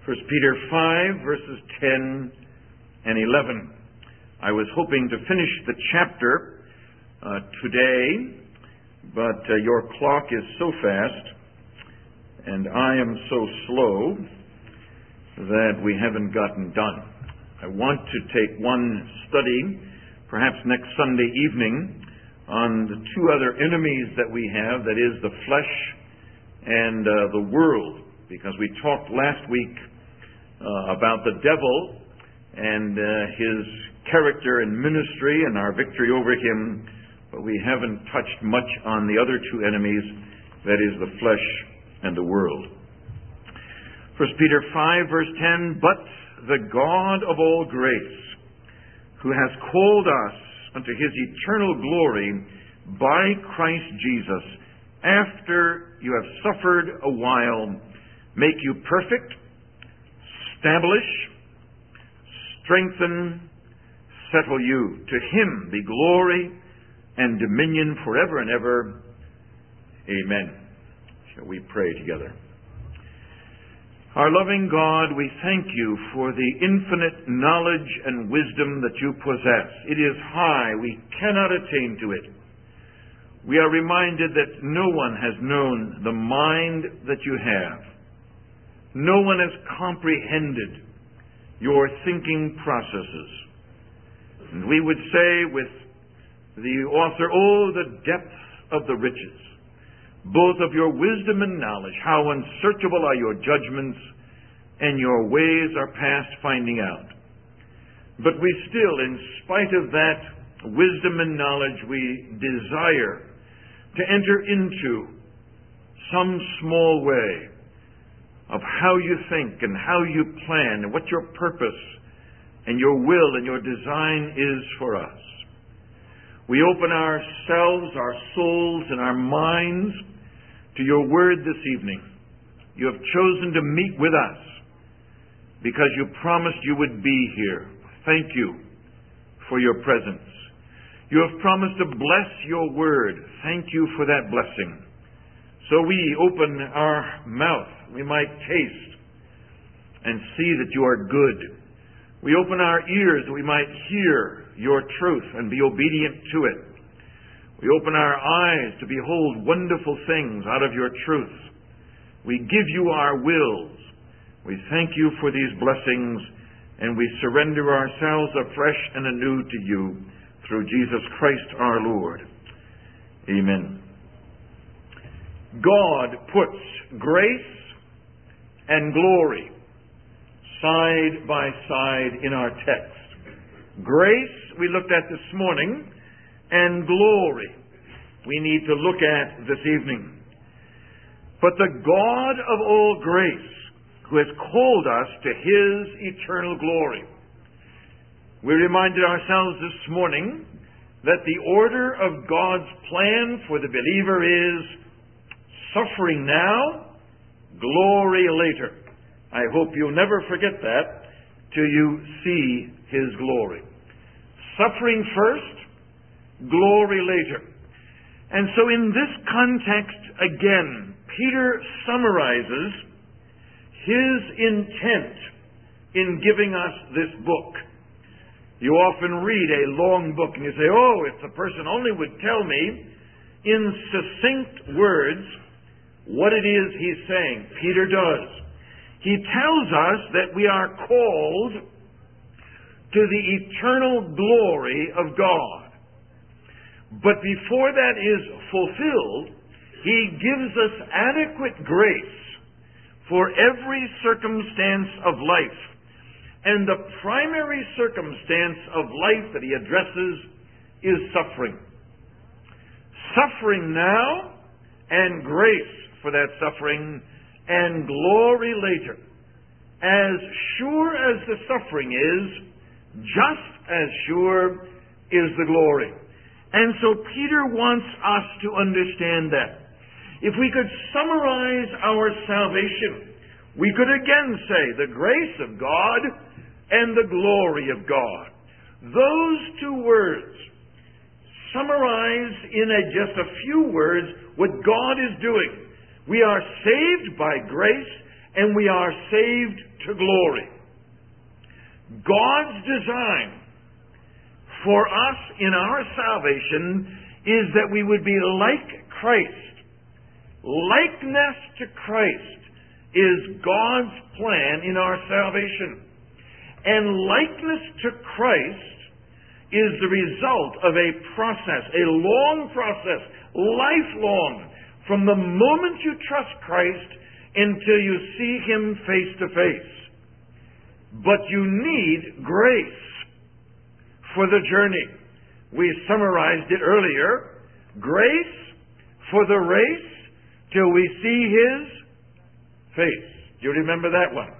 1 Peter 5, verses 10 and 11. I was hoping to finish the chapter today, but your clock is so fast and I am so slow that we haven't gotten done. I want to take one study, perhaps next Sunday evening, on the two other enemies that we have, that is the flesh and the world, because we talked last week about the devil and his character and ministry and our victory over him, but we haven't touched much on the other two enemies, that is the flesh and the world. 1 Peter 5, verse 10, "But the God of all grace, who has called us unto his eternal glory by Christ Jesus, after you have suffered a while, make you perfect, establish, strengthen, settle you. To him be glory and dominion forever and ever. Amen." Shall we pray together? Our loving God, we thank you for the infinite knowledge and wisdom that you possess. It is high. We cannot attain to it. We are reminded that no one has known the mind that you have. No one has comprehended your thinking processes. And we would say with the author, "Oh, the depths of the riches, both of your wisdom and knowledge, how unsearchable are your judgments, and your ways are past finding out." But we still, in spite of that wisdom and knowledge, we desire to enter into some small way of how you think and how you plan and what your purpose and your will and your design is for us. We open ourselves, our souls, and our minds to your word this evening. You have chosen to meet with us because you promised you would be here. Thank you for your presence. You have promised to bless your word. Thank you for that blessing. So we open our mouth, we might taste and see that you are good. We open our ears that we might hear your truth and be obedient to it. We open our eyes to behold wonderful things out of your truth. We give you our wills. We thank you for these blessings, and we surrender ourselves afresh and anew to you through Jesus Christ our Lord. Amen. God puts grace and glory side by side in our text. Grace we looked at this morning, and glory we need to look at this evening. But the God of all grace, who has called us to his eternal glory. We reminded ourselves this morning that the order of God's plan for the believer is suffering now, glory later. I hope you'll never forget that till you see his glory. Suffering first, glory later. And so in this context, again, Peter summarizes his intent in giving us this book. You often read a long book and you say, "Oh, if the person only would tell me in succinct words what it is he's saying." Peter does. He tells us that we are called to the eternal glory of God. But before that is fulfilled, he gives us adequate grace for every circumstance of life. And the primary circumstance of life that he addresses is suffering. Suffering now, and grace for that suffering, and glory later. As sure as the suffering is, just as sure is the glory. And so Peter wants us to understand that. If we could summarize our salvation, we could again say the grace of God and the glory of God. Those two words summarize in just a few words what God is doing. We are saved by grace and we are saved to glory. God's design for us in our salvation is that we would be like Christ. Likeness to Christ is God's plan in our salvation. And likeness to Christ is the result of a process, a long process, lifelong, from the moment you trust Christ until you see Him face to face. But you need grace for the journey. We summarized it earlier. Grace for the race till we see His face. Do you remember that one?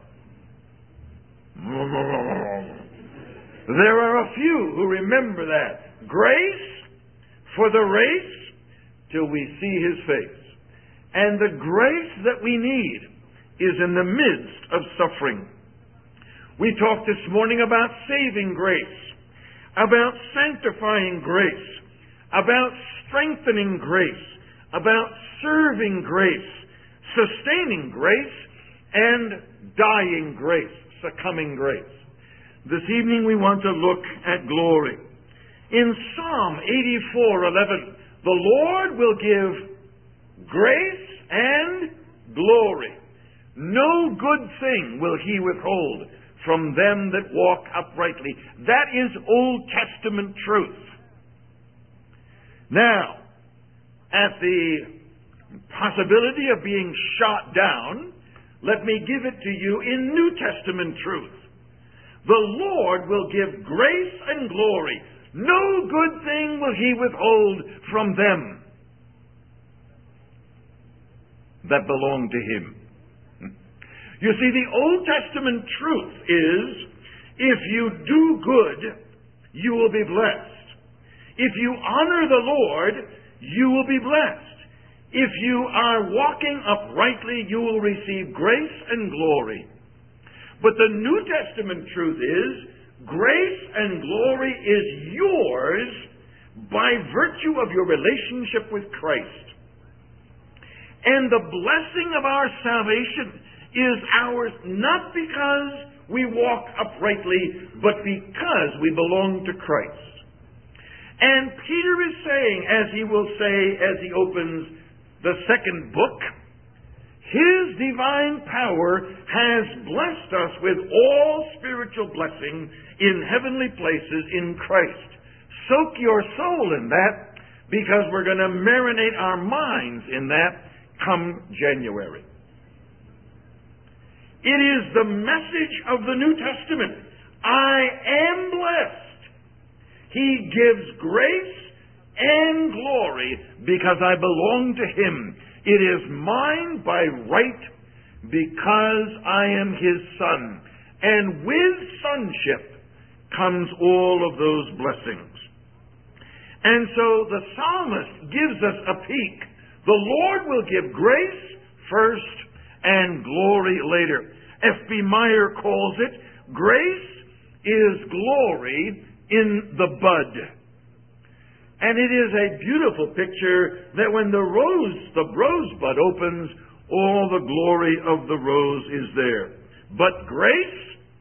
There are a few who remember that. Grace for the race till we see His face. And the grace that we need is in the midst of suffering. We talked this morning about saving grace, about sanctifying grace, about strengthening grace, about serving grace, sustaining grace, and dying grace, succumbing grace. This evening we want to look at glory. In Psalm 84:11, the Lord will give grace and glory. No good thing will He withhold from them that walk uprightly. That is Old Testament truth. Now, at the possibility of being shot down, let me give it to you in New Testament truth. The Lord will give grace and glory. No good thing will He withhold from them that belong to Him. You see, the Old Testament truth is, if you do good, you will be blessed. If you honor the Lord, you will be blessed. If you are walking uprightly, you will receive grace and glory. But the New Testament truth is, grace and glory is yours by virtue of your relationship with Christ. And the blessing of our salvation is ours not because we walk uprightly, but because we belong to Christ. And Peter is saying, as he will say as he opens the second book, His divine power has blessed us with all spiritual blessing in heavenly places in Christ. Soak your soul in that, because we're going to marinate our minds in that come January. It is the message of the New Testament. I am blessed. He gives grace and glory because I belong to Him. It is mine by right because I am His son. And with sonship comes all of those blessings. And so the psalmist gives us a peek. The Lord will give grace first and glory later. F.B. Meyer calls it, grace is glory in the bud. And it is a beautiful picture that when the rosebud opens, all the glory of the rose is there. But grace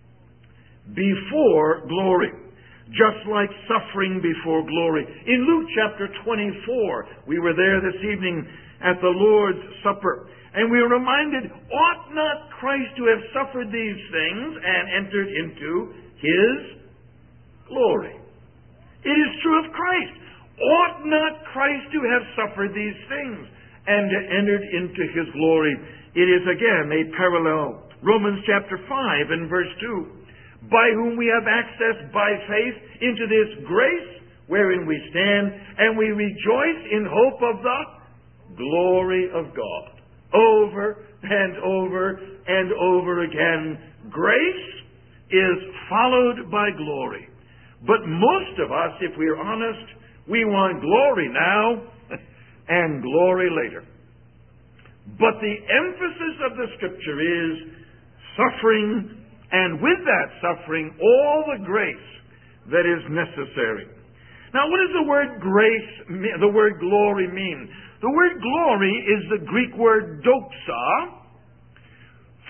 before glory, just like suffering before glory. In Luke chapter 24, we were there this evening at the Lord's Supper, and we were reminded, ought not Christ to have suffered these things and entered into His glory? It is true of Christ. Ought not Christ to have suffered these things and entered into His glory? It is again a parallel. Romans chapter 5 and verse 2. By whom we have access by faith into this grace wherein we stand, and we rejoice in hope of the glory of God. Over and over and over again, grace is followed by glory. But most of us, if we're honest, we want glory now and glory later. But the emphasis of the Scripture is suffering, and with that suffering, all the grace that is necessary. Now, what does the word grace, the word glory mean? The word glory is the Greek word doxa,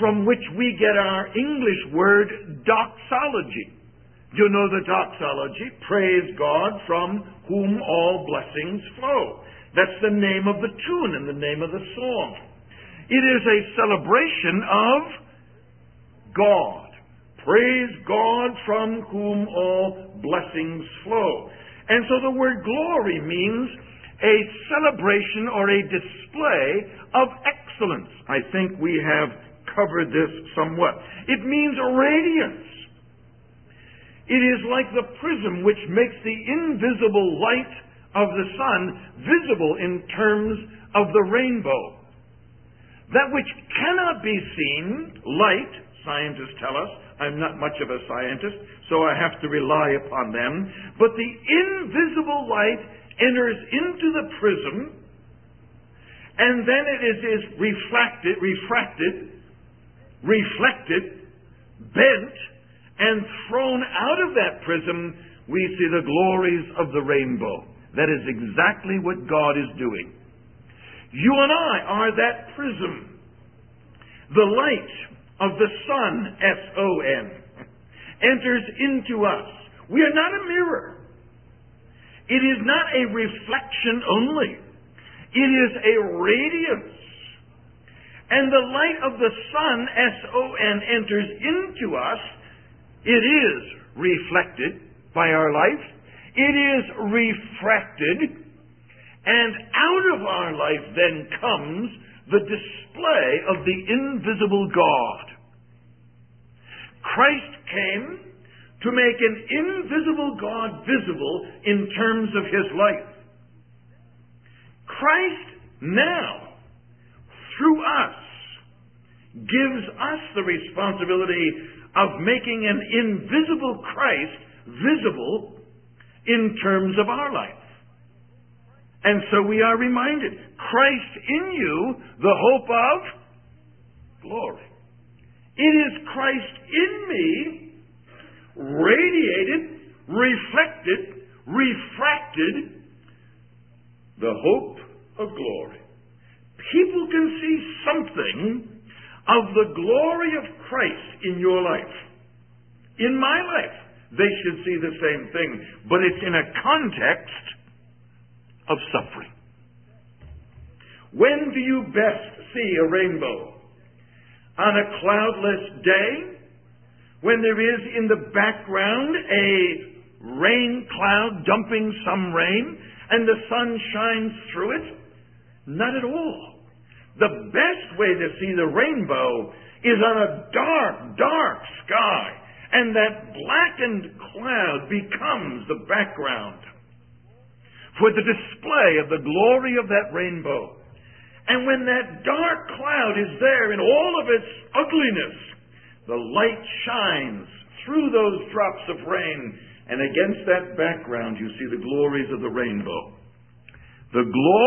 from which we get our English word doxology. You know the doxology, praise God from whom all blessings flow. That's the name of the tune and the name of the song. It is a celebration of God. Praise God from whom all blessings flow. And so the word glory means a celebration or a display of excellence. I think we have covered this somewhat. It means radiance. It is like the prism which makes the invisible light of the sun visible in terms of the rainbow. That which cannot be seen, light, scientists tell us. I'm not much of a scientist, so I have to rely upon them. But the invisible light enters into the prism, and then it is reflected, bent, and thrown out of that prism. We see the glories of the rainbow. That is exactly what God is doing. You and I are that prism. The light of the sun, S-O-N, enters into us. We are not a mirror. It is not a reflection only. It is a radiance. And the light of the sun, S-O-N, enters into us. It is reflected by our life. It is refracted. And out of our life then comes the display of the invisible God. Christ came to make an invisible God visible in terms of his life. Christ now, through us, gives us the responsibility of making an invisible Christ visible in terms of our life. And so we are reminded, Christ in you, the hope of glory. It is Christ in me, radiated, reflected, refracted, the hope of glory. People can see something of the glory of Christ in your life. In my life, they should see the same thing, but it's in a context of suffering. When do you best see a rainbow? On a cloudless day, when there is in the background a rain cloud dumping some rain, and the sun shines through it? Not at all. The best way to see the rainbow is on a dark, dark sky, and that blackened cloud becomes the background for the display of the glory of that rainbow. And when that dark cloud is there in all of its ugliness, the light shines through those drops of rain, and against that background you see the glories of the rainbow. The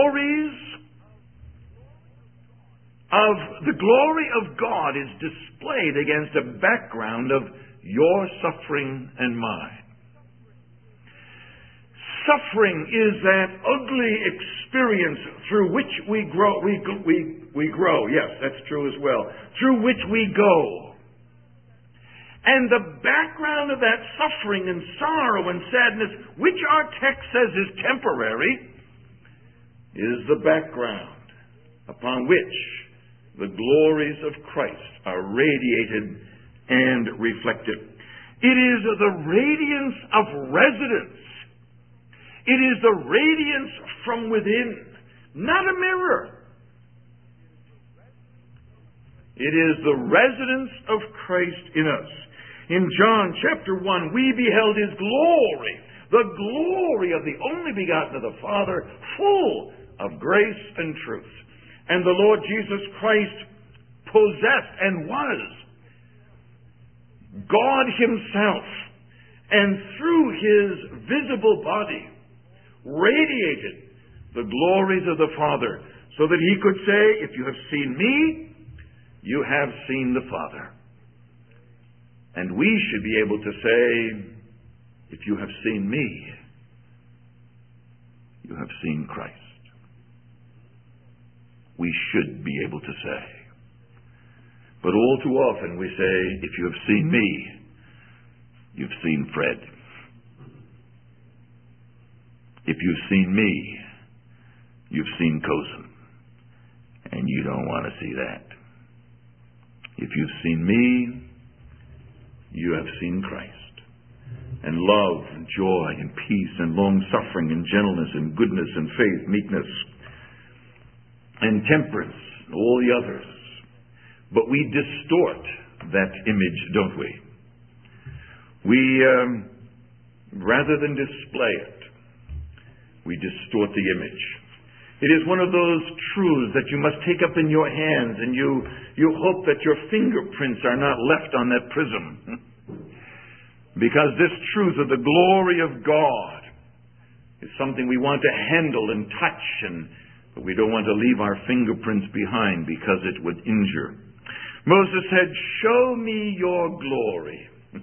glory of God is displayed against a background of your suffering and mine. Suffering is that ugly experience through which we grow. We grow. Yes, that's true as well. Through which we go. And the background of that suffering and sorrow and sadness, which our text says is temporary, is the background upon which the glories of Christ are radiated and reflected. It is the radiance of residence. It is the radiance from within, not a mirror. It is the residence of Christ in us. In John chapter 1, we beheld his glory, the glory of the only begotten of the Father, full of grace and truth. And the Lord Jesus Christ possessed and was God himself, and through his visible body radiated the glories of the Father, so that he could say, if you have seen me, you have seen the Father. And we should be able to say, if you have seen me, you have seen Christ. We should be able to say. But all too often we say, if you have seen me, you've seen Fred. If you've seen me, you've seen Cozen. And you don't want to see that. If you've seen me, you have seen Christ. And love and joy and peace and long-suffering and gentleness and goodness and faith, meekness and temperance and all the others. But we distort that image, don't we? We, rather than display it, we distort the image. It is one of those truths that you must take up in your hands, and you hope that your fingerprints are not left on that prism. Because this truth of the glory of God is something we want to handle and touch, but we don't want to leave our fingerprints behind because it would injure. Moses said, "Show me your glory."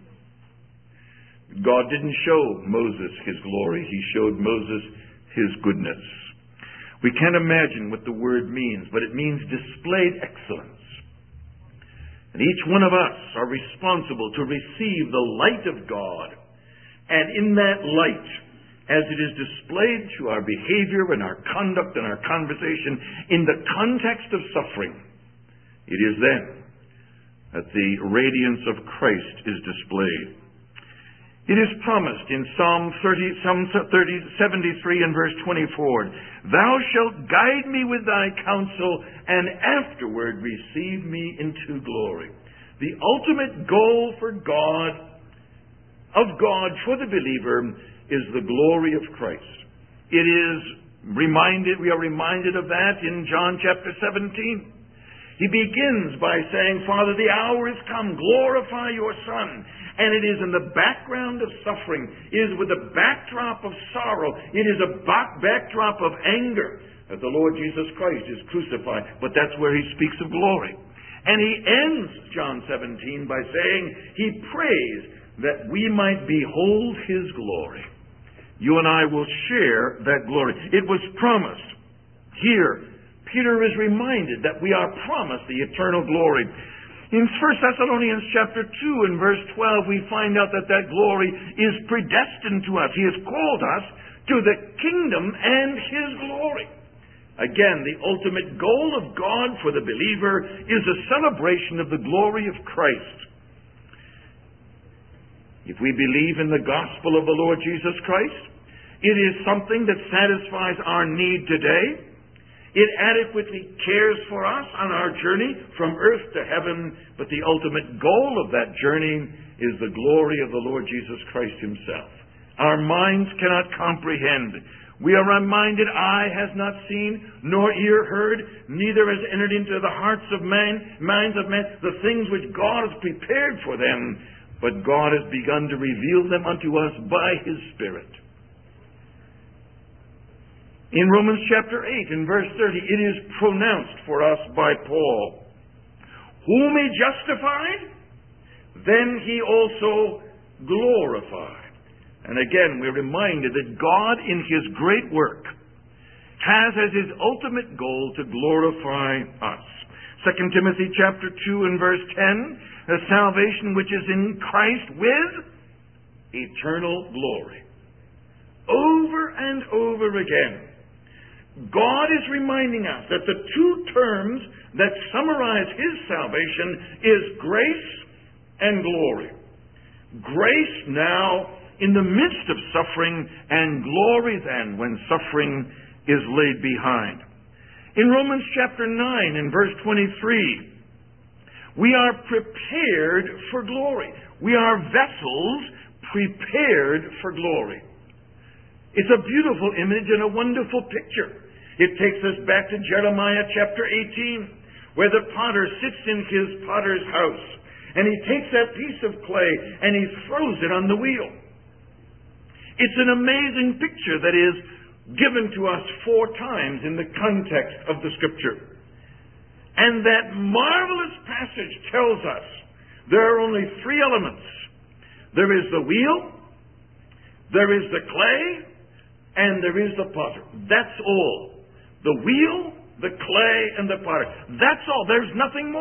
God didn't show Moses his glory. He showed Moses his goodness. We can't imagine what the word means, but it means displayed excellence. And each one of us are responsible to receive the light of God. And in that light, as it is displayed through our behavior and our conduct and our conversation in the context of suffering, it is then that the radiance of Christ is displayed. It is promised in Psalm 73 and verse 24, "Thou shalt guide me with thy counsel, and afterward receive me into glory." The ultimate goal for God for the believer is the glory of Christ. We are reminded of that in John chapter 17. He begins by saying, "Father, the hour is come, glorify your Son." And it is in the background of suffering. It is with the backdrop of sorrow. It is a backdrop of anger that the Lord Jesus Christ is crucified. But that's where he speaks of glory. And he ends John 17 by saying he prays that we might behold his glory. You and I will share that glory. It was promised. Here, Peter is reminded that we are promised the eternal glory. In 1 Thessalonians chapter 2 and verse 12, we find out that glory is predestined to us. He has called us to the kingdom and his glory. Again, the ultimate goal of God for the believer is a celebration of the glory of Christ. If we believe in the gospel of the Lord Jesus Christ, it is something that satisfies our need today. It adequately cares for us on our journey from earth to heaven, but the ultimate goal of that journey is the glory of the Lord Jesus Christ himself. Our minds cannot comprehend. We are reminded, eye has not seen, nor ear heard, neither has entered into the hearts of minds of men, the things which God has prepared for them, but God has begun to reveal them unto us by his Spirit. In Romans chapter 8 and verse 30, it is pronounced for us by Paul, "Whom he justified, then he also glorified." And again, we're reminded that God in his great work has as his ultimate goal to glorify us. 2 Timothy chapter 2 and verse 10, "The salvation which is in Christ with eternal glory." Over and over again, God is reminding us that the two terms that summarize his salvation is grace and glory. Grace now in the midst of suffering, and glory then when suffering is laid behind. In Romans chapter 9 and verse 23, we are prepared for glory. We are vessels prepared for glory. It's a beautiful image and a wonderful picture. It takes us back to Jeremiah chapter 18, where the potter sits in his potter's house, and he takes that piece of clay and he throws it on the wheel. It's an amazing picture that is given to us 4 times in the context of the Scripture. And that marvelous passage tells us there are only 3 elements. There is the wheel, there is the clay, and there is the potter. That's all. The wheel, the clay, and the potter. That's all. There's nothing more.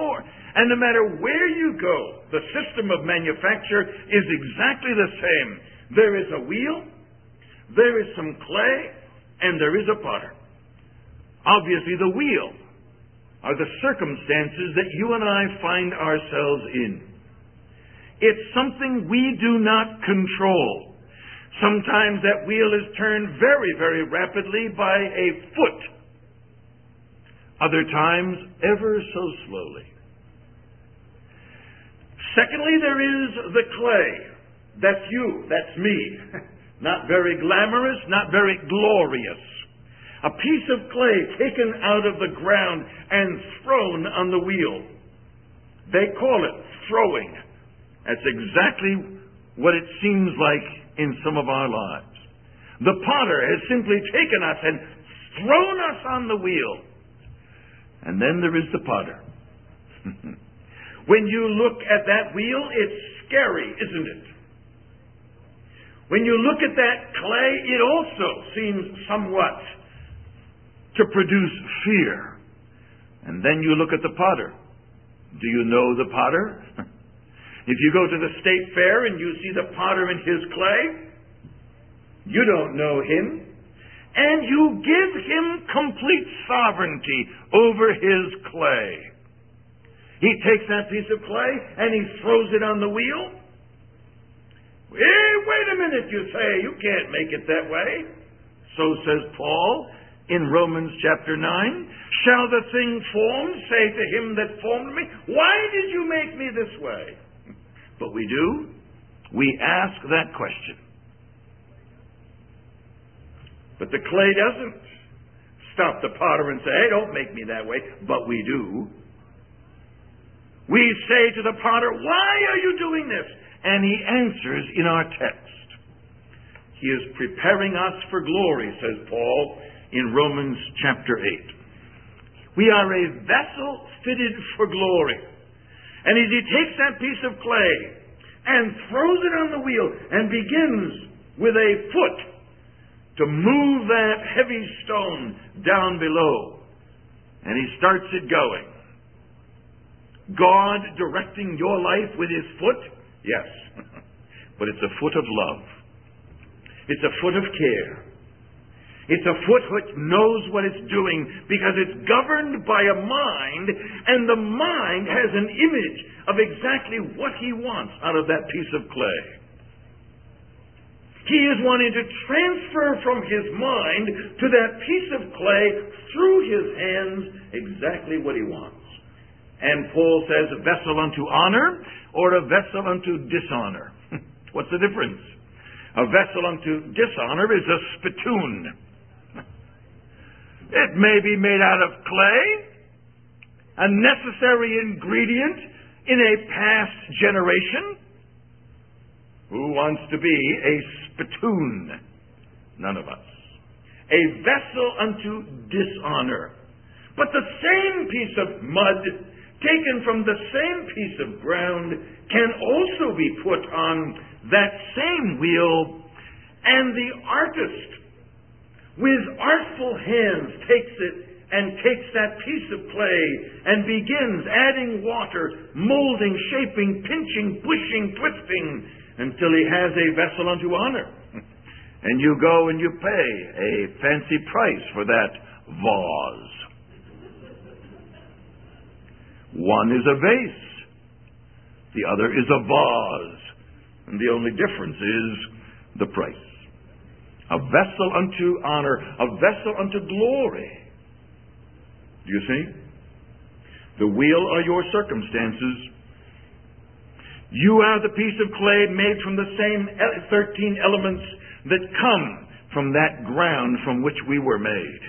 And no matter where you go, the system of manufacture is exactly the same. There is a wheel, there is some clay, and there is a potter. Obviously, the wheel are the circumstances that you and I find ourselves in. It's something we do not control. Sometimes that wheel is turned very, very rapidly by a foot. Other times, ever so slowly. Secondly, there is the clay. That's you. That's me. Not very glamorous, not very glorious. A piece of clay taken out of the ground and thrown on the wheel. They call it throwing. That's exactly what it seems like in some of our lives. The potter has simply taken us and thrown us on the wheel. And then there is the potter. When you look at that wheel, it's scary, isn't it? When you look at that clay, it also seems somewhat to produce fear. And then you look at the potter. Do you know the potter? If you go to the state fair and you see the potter and his clay, you don't know him. And you give him complete sovereignty over his clay. He takes that piece of clay and he throws it on the wheel. Hey, wait a minute, you say. You can't make it that way. So says Paul in Romans chapter 9. Shall the thing formed say to him that formed me, why did you make me this way? But we do. We ask that question. But the clay doesn't stop the potter and say, hey, don't make me that way. But we do. We say to the potter, why are you doing this? And he answers in our text. He is preparing us for glory, says Paul in Romans chapter 8. We are a vessel fitted for glory. And as he takes that piece of clay and throws it on the wheel and begins with a foot to move that heavy stone down below, and he starts it going. God directing your life with his foot? Yes. But it's a foot of love. It's a foot of care. It's a foot which knows what it's doing because it's governed by a mind, and the mind has an image of exactly what he wants out of that piece of clay. He is wanting to transfer from his mind to that piece of clay through his hands exactly what he wants. And Paul says a vessel unto honor or a vessel unto dishonor. What's the difference? A vessel unto dishonor is a spittoon. It may be made out of clay, a necessary ingredient in a past generation. Who wants to be a spittoon? None of us. A vessel unto dishonor. But the same piece of mud taken from the same piece of ground can also be put on that same wheel, and the artist with artful hands takes it and takes that piece of clay and begins adding water, molding, shaping, pinching, pushing, twisting, until he has a vessel unto honor. And you go and you pay a fancy price for that vase. One is a vase. The other is a vase. And the only difference is the price. A vessel unto honor, a vessel unto glory. Do you see? The wheel are your circumstances. You are the piece of clay made from the same 13 elements that come from that ground from which we were made.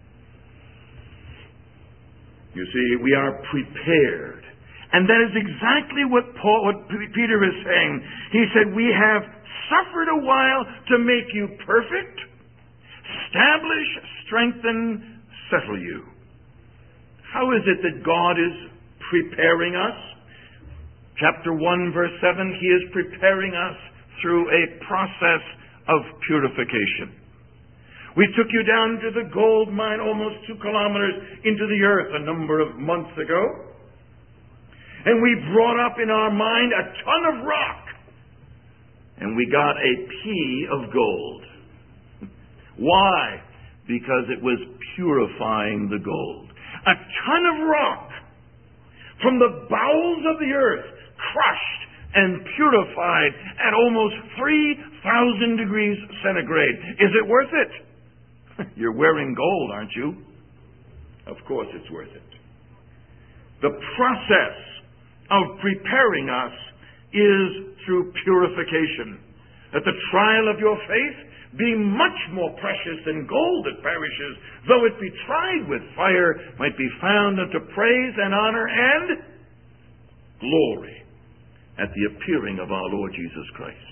You see, we are prepared. And that is exactly what Peter is saying. He said, we have suffered a while to make you perfect, establish, strengthen, settle you. How is it that God is preparing us? Chapter 1, verse 7, he is preparing us through a process of purification. We took you down to the gold mine almost 2 kilometers into the earth a number of months ago. And we brought up in our mind a ton of rock. And we got a pea of gold. Why? Because it was purifying the gold. A ton of rock from the bowels of the earth, crushed and purified at almost 3,000 degrees centigrade. Is it worth it? You're wearing gold, aren't you? Of course it's worth it. The process of preparing us is through purification. That the trial of your faith, being much more precious than gold that perishes, though it be tried with fire, might be found unto praise and honor and glory at the appearing of our Lord Jesus Christ.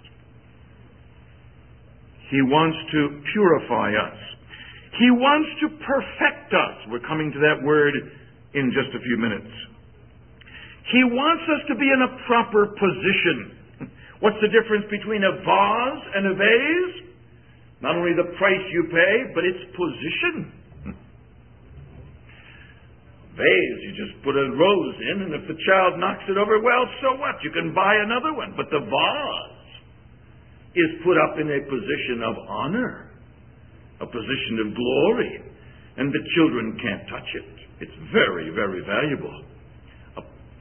He wants to purify us. He wants to perfect us. We're coming to that word in just a few minutes. He wants us to be in a proper position. What's the difference between a vase and a vase? Not only the price you pay, but its position. Vase, you just put a rose in, and if the child knocks it over, well, so what? You can buy another one. But the vase is put up in a position of honor, a position of glory, and the children can't touch it. It's very, very valuable. A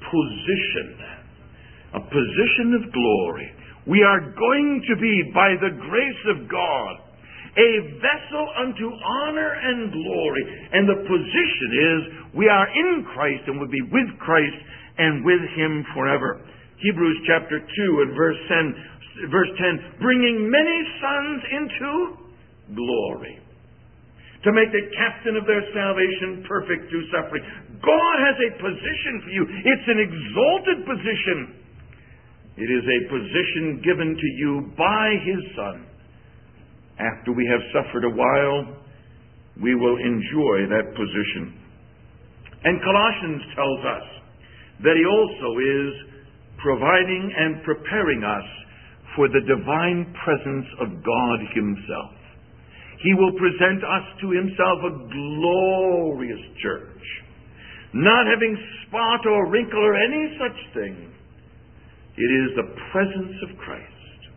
position of glory. We are going to be, by the grace of God, a vessel unto honor and glory. And the position is, we are in Christ and will be with Christ and with Him forever. Hebrews chapter 2 and verse 10, bringing many sons into glory, to make the captain of their salvation perfect through suffering. God has a position for you. It's an exalted position. It is a position given to you by His Son. After we have suffered a while, we will enjoy that position. And Colossians tells us that He also is providing and preparing us for the divine presence of God Himself. He will present us to Himself a glorious church, not having spot or wrinkle or any such thing. It is the presence of Christ.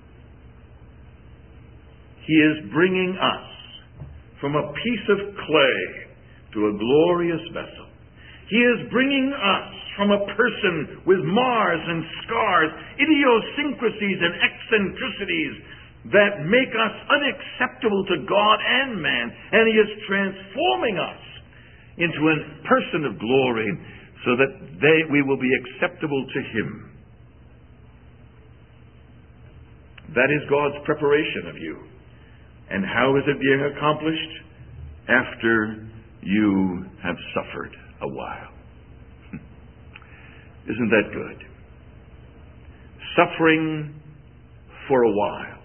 He is bringing us from a piece of clay to a glorious vessel. He is bringing us from a person with mars and scars, idiosyncrasies and eccentricities that make us unacceptable to God and man. And He is transforming us into a person of glory so that we will be acceptable to Him. That is God's preparation of you. And how is it being accomplished? After you have suffered a while. Isn't that good? Suffering for a while.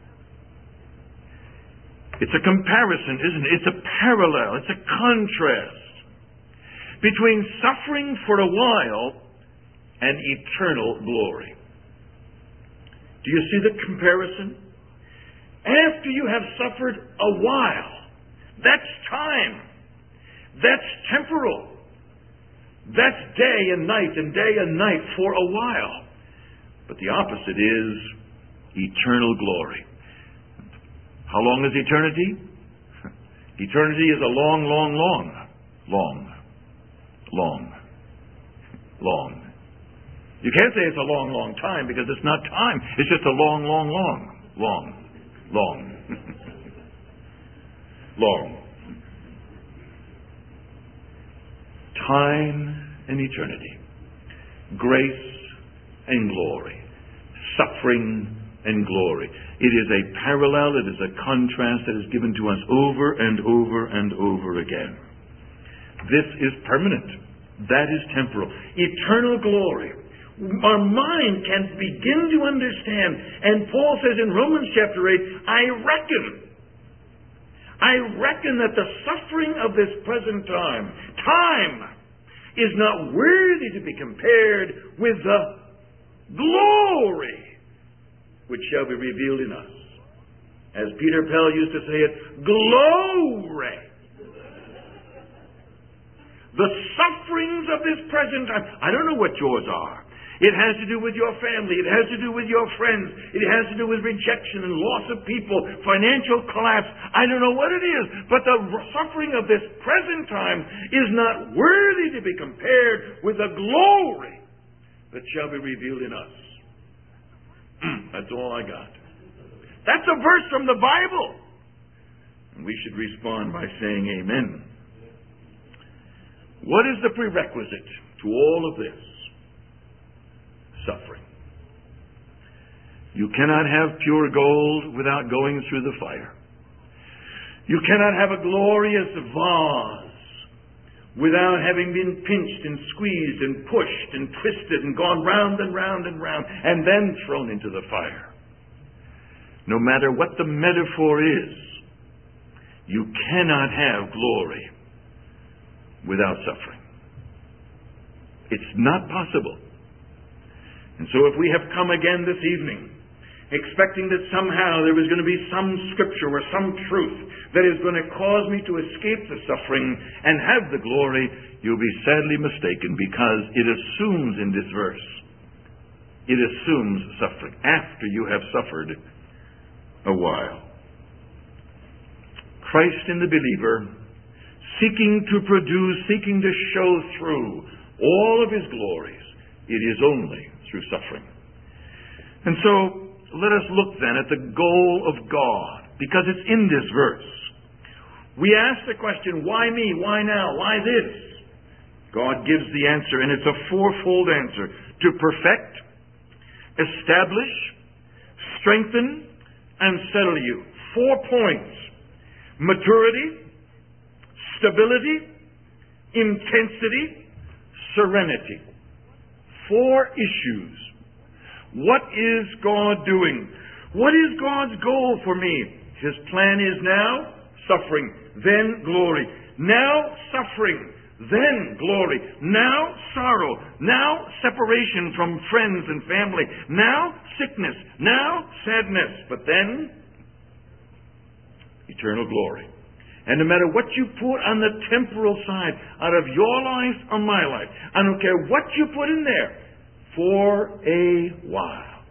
It's a comparison, isn't it? It's a parallel. It's a contrast between suffering for a while and eternal glory. Do you see the comparison? After you have suffered a while, that's time. That's temporal. That's day and night for a while. But the opposite is eternal glory. How long is eternity? Eternity is a long. You can't say it's a long time because it's not time. It's just a long. Time and eternity. Grace and glory. Suffering and glory. It is a parallel, it is a contrast that is given to us over and over again. This is permanent. That is temporal. Eternal glory. Our mind can begin to understand. And Paul says in Romans chapter 8, I reckon that the suffering of this present time is not worthy to be compared with the glory which shall be revealed in us. As Peter Pell used to say it, glory. The sufferings of this present time. I don't know what yours are. It has to do with your family. It has to do with your friends. It has to do with rejection and loss of people, financial collapse. I don't know what it is. But the suffering of this present time is not worthy to be compared with the glory that shall be revealed in us. That's all I got. That's a verse from the Bible. And we should respond by saying amen. What is the prerequisite to all of this? Suffering. You cannot have pure gold without going through the fire. You cannot have a glorious vase without having been pinched and squeezed and pushed and twisted and gone round and round and round and then thrown into the fire. No matter what the metaphor is, you cannot have glory without suffering. It's not possible. And so if we have come again this evening, expecting that somehow there is going to be some scripture or some truth that is going to cause me to escape the suffering and have the glory, you'll be sadly mistaken, because it assumes in this verse, it assumes suffering after you have suffered a while. Christ in the believer, seeking to produce, seeking to show through all of his glories, it is only through suffering. And so, let us look then at the goal of God, because it's in this verse. We ask the question, why me? Why now? Why this? God gives the answer, and it's a fourfold answer: to perfect, establish, strengthen, and settle you. 4 points: maturity, stability, intensity, serenity. 4 issues. What is God doing? What is God's goal for me? His plan is now suffering, then glory. Now suffering, then glory. Now sorrow. Now separation from friends and family. Now sickness. Now sadness. But then eternal glory. And no matter what you put on the temporal side out of your life or my life, I don't care what you put in there, for a while,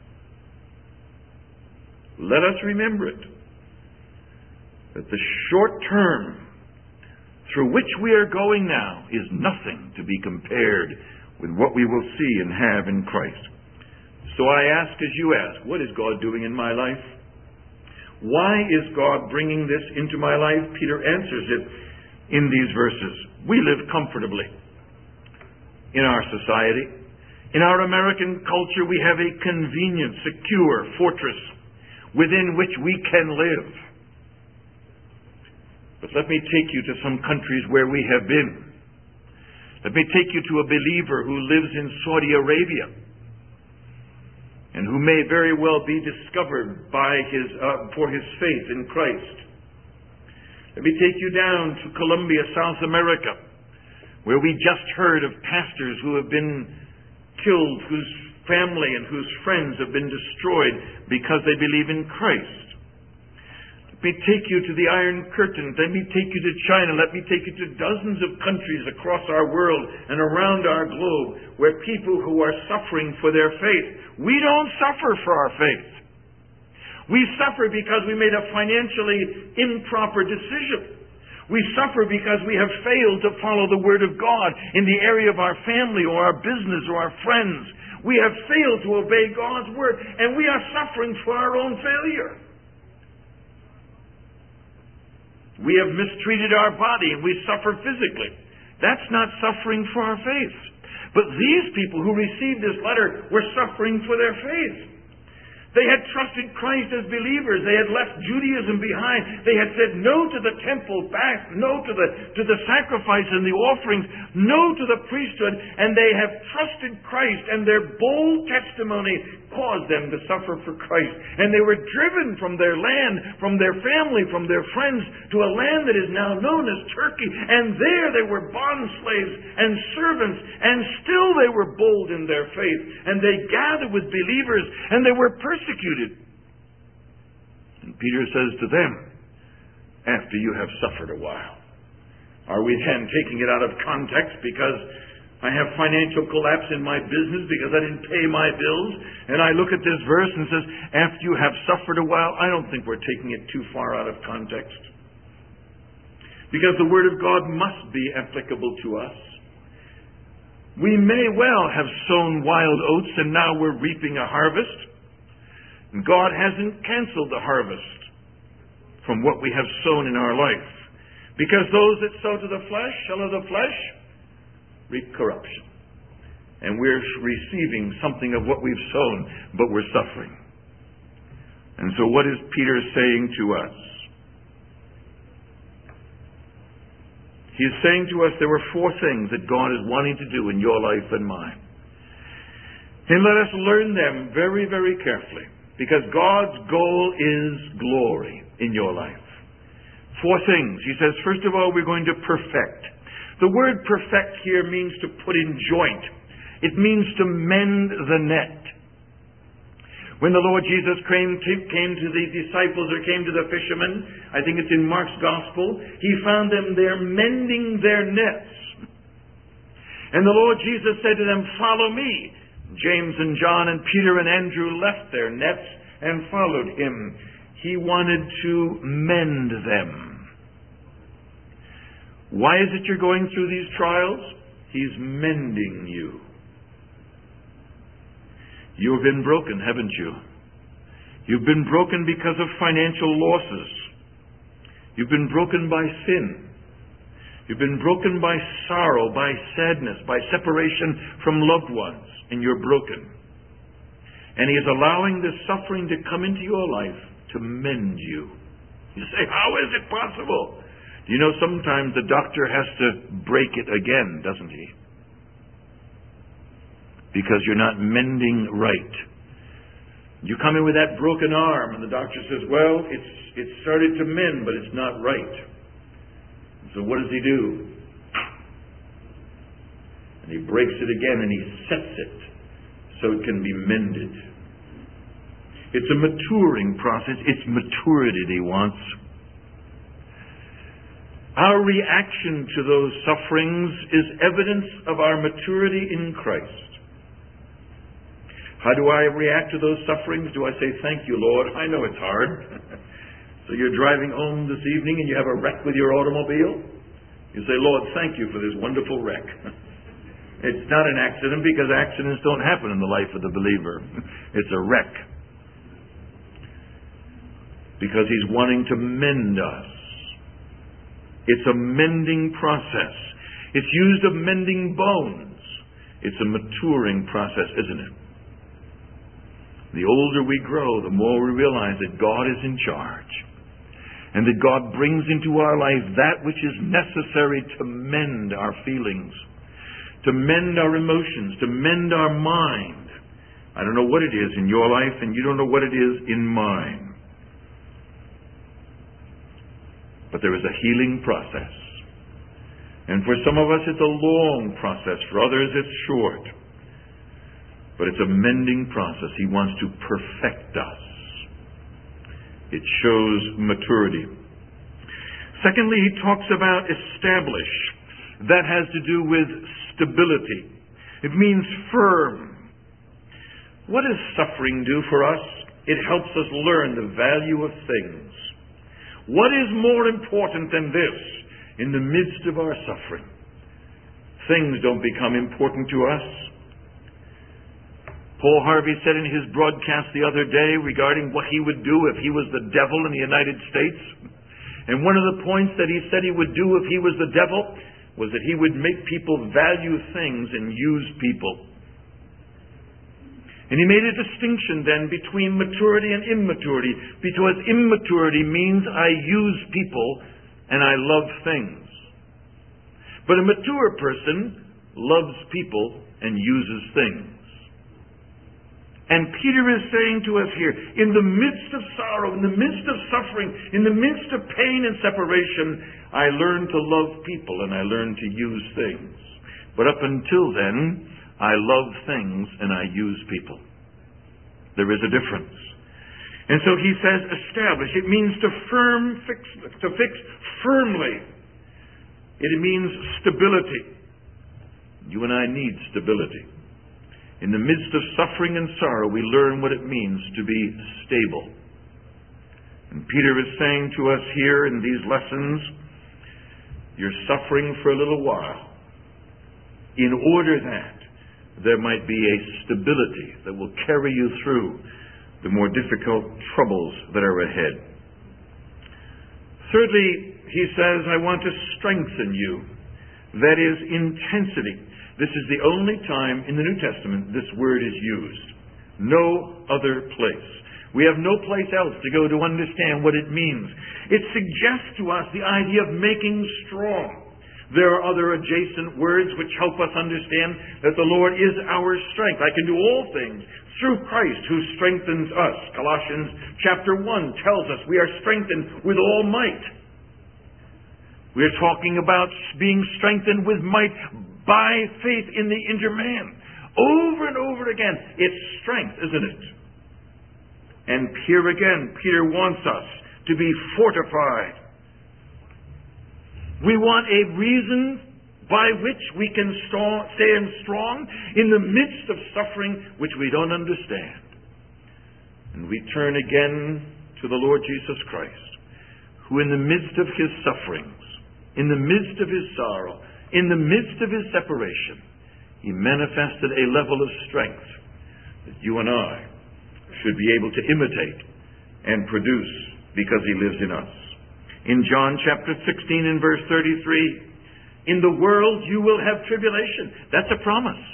let us remember it, that the short term through which we are going now is nothing to be compared with what we will see and have in Christ. So I ask as you ask, what is God doing in my life? Why is God bringing this into my life? Peter answers it in these verses. We live comfortably in our society. In our American culture, we have a convenient, secure fortress within which we can live. But let me take you to some countries where we have been. Let me take you to a believer who lives in Saudi Arabia, and who may very well be discovered by for his faith in Christ. Let me take you down to Colombia, South America, where we just heard of pastors who have been killed, whose family and whose friends have been destroyed because they believe in Christ. Let me take you to the Iron Curtain. Let me take you to China. Let me take you to dozens of countries across our world and around our globe where people who are suffering for their faith. We don't suffer for our faith. We suffer because we made a financially improper decision. We suffer because we have failed to follow the Word of God in the area of our family or our business or our friends. We have failed to obey God's Word, and we are suffering for our own failure. We have mistreated our body and we suffer physically. That's not suffering for our faith. But these people who received this letter were suffering for their faith. They had trusted Christ as believers. They had left Judaism behind. They had said no to the temple, back, no to the sacrifice and the offerings, no to the priesthood, and they have trusted Christ, and their bold testimony caused them to suffer for Christ. And they were driven from their land, from their family, from their friends, to a land that is now known as Turkey. And there they were bond slaves and servants, and still they were bold in their faith. And they gathered with believers, and they were persecuted. And Peter says to them, after you have suffered a while, Are we then taking it out of context because I have financial collapse in my business because I didn't pay my bills? And I look at this verse and says, after you have suffered a while, I don't think we're taking it too far out of context. Because the Word of God must be applicable to us. We may well have sown wild oats and now we're reaping a harvest. And God hasn't canceled the harvest from what we have sown in our life. Because those that sow to the flesh shall of the flesh reap corruption. And we're receiving something of what we've sown, but we're suffering. And so what is Peter saying to us? He's saying to us there were 4 things that God is wanting to do in your life and mine. And let us learn them very, very carefully. Because God's goal is glory in your life. 4 things. He says, first of all, we're going to perfect. The word perfect here means to put in joint. It means to mend the net. When the Lord Jesus came to the disciples or came to the fishermen, I think it's in Mark's Gospel, he found them there mending their nets. And the Lord Jesus said to them, follow me. James and John and Peter and Andrew left their nets and followed him. He wanted to mend them. Why is it you're going through these trials? He's mending you. You've been broken, haven't you? You've been broken because of financial losses. You've been broken by sin. You've been broken by sorrow, by sadness, by separation from loved ones, and you're broken. And He is allowing this suffering to come into your life to mend you. You say, how is it possible? You know, sometimes the doctor has to break it again, doesn't he? Because you're not mending right. You come in with that broken arm, and the doctor says, well, it's started to mend, but it's not right. So what does he do? And he breaks it again, and he sets it so it can be mended. It's a maturing process. It's maturity that He wants. Our reaction to those sufferings is evidence of our maturity in Christ. How do I react to those sufferings? Do I say, thank you, Lord? I know it's hard. So you're driving home this evening and you have a wreck with your automobile? You say, Lord, thank you for this wonderful wreck. It's not an accident because accidents don't happen in the life of the believer. It's a wreck. Because He's wanting to mend us. It's a mending process. It's used of mending bones. It's a maturing process, isn't it? The older we grow, the more we realize that God is in charge. And that God brings into our life that which is necessary to mend our feelings, to mend our emotions, to mend our mind. I don't know what it is in your life, and you don't know what it is in mine. But there is a healing process. And for some of us it's a long process. For others it's short. But it's a mending process. He wants to perfect us. It shows maturity. Secondly, he talks about establish. That has to do with stability. It means firm. What does suffering do for us? It helps us learn the value of things. What is more important than this in the midst of our suffering? Things don't become important to us. Paul Harvey said in his broadcast the other day regarding what he would do if he was the devil in the United States. And one of the points that he said he would do if he was the devil was that he would make people value things and use people. And he made a distinction then between maturity and immaturity, because immaturity means I use people and I love things. But a mature person loves people and uses things. And Peter is saying to us here, in the midst of sorrow, in the midst of suffering, in the midst of pain and separation, I learn to love people and I learn to use things. But up until then, I love things and I use people. There is a difference. And so he says establish. It means to fix firmly. It means stability. You and I need stability. In the midst of suffering and sorrow, we learn what it means to be stable. And Peter is saying to us here in these lessons, you're suffering for a little while, in order that there might be a stability that will carry you through the more difficult troubles that are ahead. Thirdly, he says, I want to strengthen you. That is intensity. This is the only time in the New Testament this word is used. No other place. We have no place else to go to understand what it means. It suggests to us the idea of making strong. There are other adjacent words which help us understand that the Lord is our strength. I can do all things through Christ who strengthens us. Colossians chapter 1 tells us we are strengthened with all might. We are talking about being strengthened with might by faith in the inner man. Over and over again, it's strength, isn't it? And here again, Peter wants us to be fortified. We want a reason by which we can stand strong in the midst of suffering which we don't understand. And we turn again to the Lord Jesus Christ, who in the midst of his sufferings, in the midst of his sorrow, in the midst of his separation, he manifested a level of strength that you and I should be able to imitate and produce because he lives in us. In John chapter 16 and verse 33, in the world you will have tribulation. That's a promise.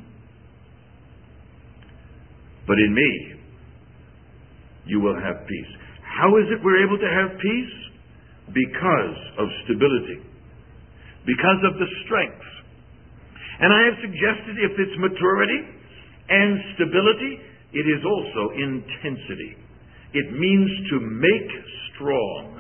But in me, you will have peace. How is it we're able to have peace? Because of stability. Because of the strength. And I have suggested if it's maturity and stability, it is also intensity. It means to make strong.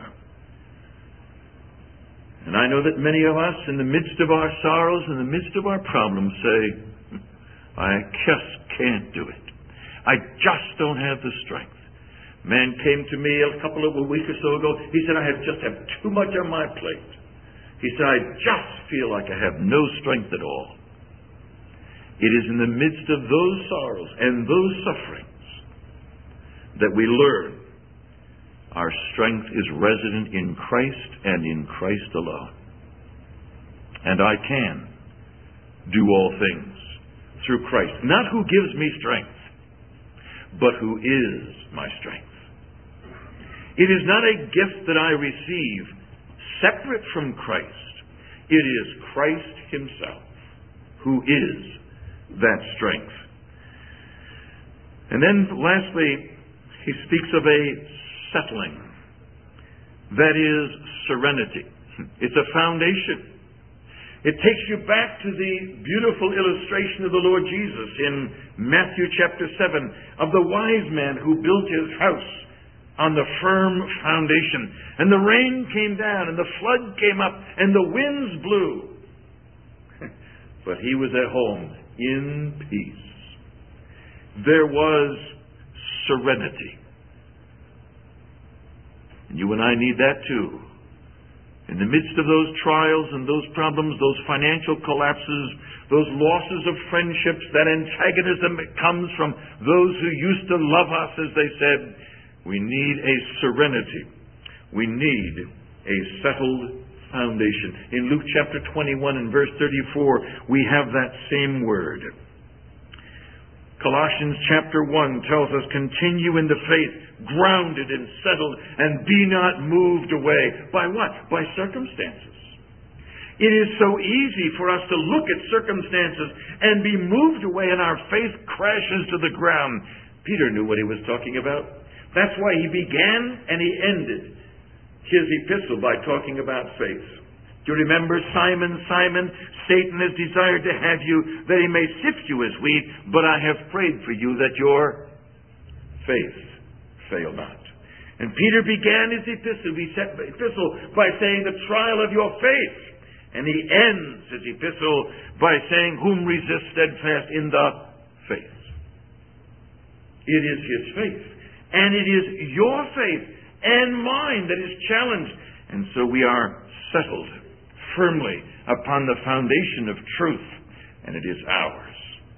And I know that many of us, in the midst of our sorrows, in the midst of our problems, say, I just can't do it. I just don't have the strength. A man came to me a week or so ago. He said, I just have too much on my plate. He said, I just feel like I have no strength at all. It is in the midst of those sorrows and those sufferings that we learn our strength is resident in Christ and in Christ alone. And I can do all things through Christ. Not who gives me strength, but who is my strength. It is not a gift that I receive separate from Christ. It is Christ himself who is that strength. And then lastly, he speaks of a settling. That is serenity. It's a foundation. It takes you back to the beautiful illustration of the Lord Jesus in Matthew chapter 7 of the wise man who built his house on the firm foundation. And the rain came down and the flood came up and the winds blew. But he was at home in peace. There was serenity. And you and I need that too. In the midst of those trials and those problems, those financial collapses, those losses of friendships, that antagonism that comes from those who used to love us, as they said, we need a serenity. We need a settled foundation. In Luke chapter 21 and verse 34, we have that same word. Colossians chapter 1 tells us, continue in the faith, grounded and settled, and be not moved away. By what? By circumstances. It is so easy for us to look at circumstances and be moved away and our faith crashes to the ground. Peter knew what he was talking about. That's why he began and he ended his epistle by talking about faith. Do you remember, Simon, Simon, Satan has desired to have you that he may sift you as wheat, but I have prayed for you that your faith fail not. And Peter began his epistle by saying the trial of your faith. And he ends his epistle by saying, whom resist steadfast in the faith. It is his faith. And it is your faith and mine that is challenged. And so we are settled, firmly upon the foundation of truth, and it is ours.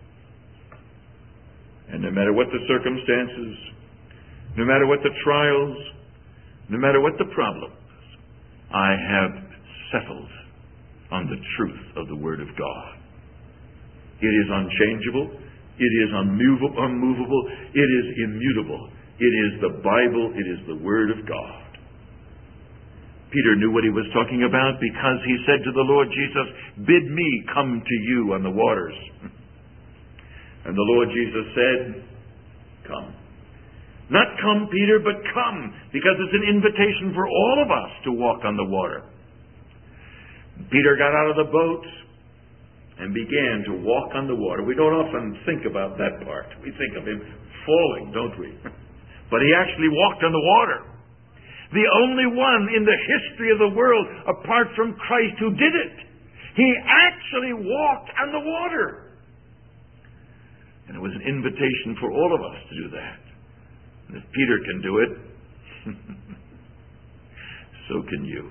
And no matter what the circumstances, no matter what the trials, no matter what the problems, I have settled on the truth of the Word of God. It is unchangeable. It is unmovable. It is immutable. It is the Bible. It is the Word of God. Peter knew what he was talking about because he said to the Lord Jesus, "Bid me come to you on the waters." And the Lord Jesus said, "Come." Not come, Peter, but come, because it's an invitation for all of us to walk on the water. Peter got out of the boat and began to walk on the water. We don't often think about that part. We think of him falling, don't we? But he actually walked on the water. The only one in the history of the world, apart from Christ, who did it. He actually walked on the water. And it was an invitation for all of us to do that. And if Peter can do it, so can you.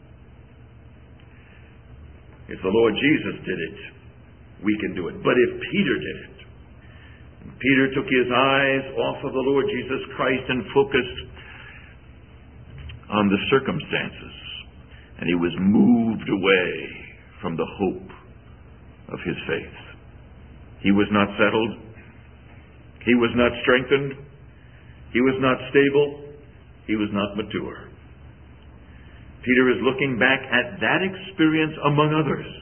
If the Lord Jesus did it, we can do it. But if Peter did it, Peter took his eyes off of the Lord Jesus Christ and focused on the circumstances, and he was moved away from the hope of his faith. He was not settled. He was not strengthened. He was not stable. He was not mature. Peter is looking back at that experience among others